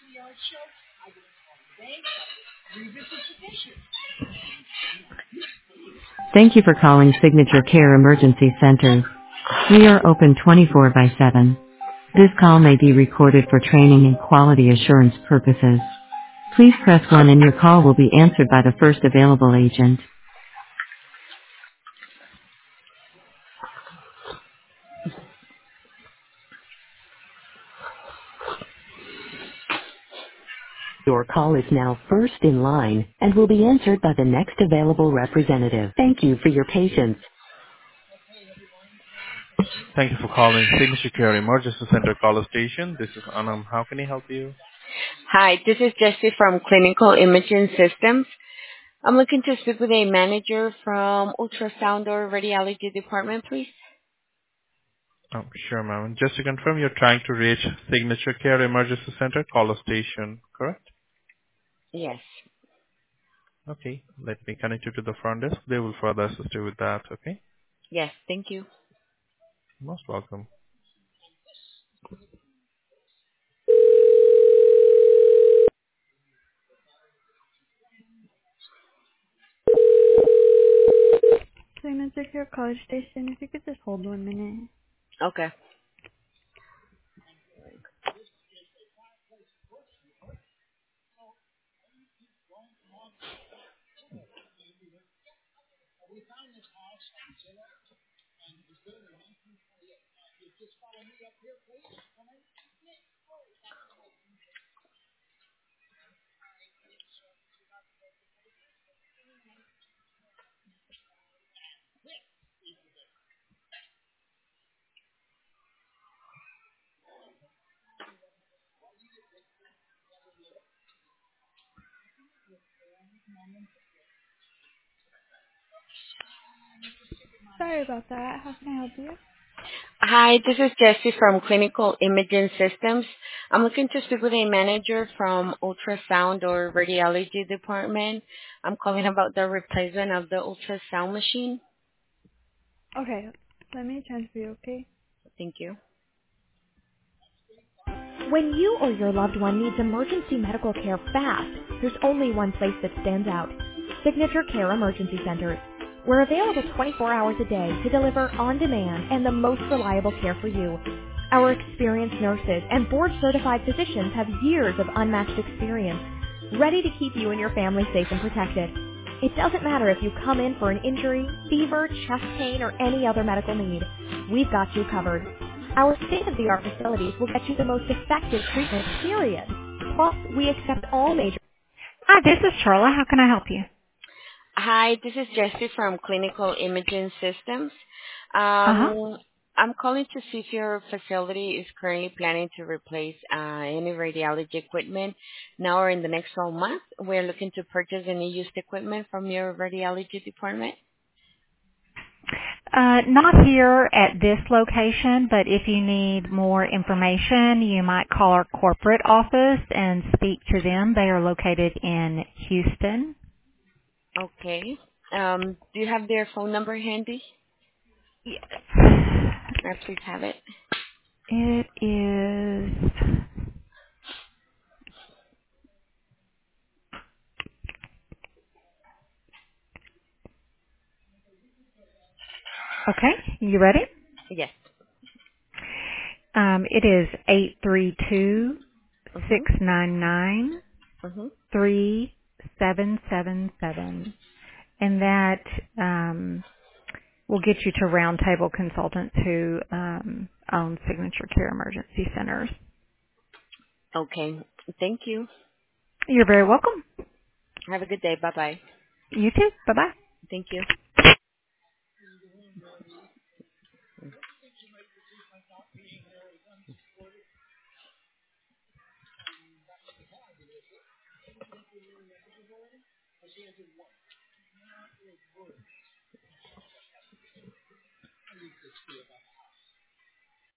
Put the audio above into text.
Thank you for calling Signature Care Emergency Centers. We are open 24 by 7. This call may be recorded for training and quality assurance purposes. Please press 1 and your call will be answered by the first available agent. Your call is now first in line and will be answered by the next available representative. Thank you for your patience. Thank you for calling Signature Care Emergency Center Call Station. This is Anam. How can I help you? Hi, this is Jessie from Clinical Imaging Systems. I'm looking to speak with a manager from ultrasound or radiology department, please. Oh, sure, ma'am. Just to confirm, you're trying to reach Signature Care Emergency Center Call Station, correct? Yes. Okay. Let me connect you to the front desk. They will further assist you with that, okay? Yes, thank you. Most welcome. Signature Care College Station, if you could just hold 1 minute. Okay. Sorry about that. How can I help you? Hi, this is Jessie from Clinical Imaging Systems. I'm looking to speak with a manager from ultrasound or radiology department. I'm calling about the replacement of the ultrasound machine. Okay, let me transfer you, okay? Thank you. When you or your loved one needs emergency medical care fast, there's only one place that stands out. Signature Care Emergency Centers. We're available 24 hours a day to deliver on-demand and the most reliable care for you. Our experienced nurses and board-certified physicians have years of unmatched experience, ready to keep you and your family safe and protected. It doesn't matter if you come in for an injury, fever, chest pain, or any other medical need. We've got you covered. Our state-of-the-art facilities will get you the most effective treatment, period. Plus, we accept all major... Hi, this is Charla. How can I help you? Hi, this is Jessie from Clinical Imaging Systems. Uh-huh. I'm calling to see if your facility is currently planning to replace any radiology equipment now or in the next 12 months. We're looking to purchase any used equipment from your radiology department. Not here at this location, but if you need more information, you might call our corporate office and speak to them. They are located in Houston. Okay. Do you have their phone number handy? Yes. Please have it. It is... Okay, you ready? Yes. It is 832 Mhm. 699 Mhm. 3777, and that will get you to Roundtable Consultants who own Signature Care Emergency Centers. Okay. Thank you. You're very welcome. Have a good day. Bye bye. You too. Bye-bye. Thank you.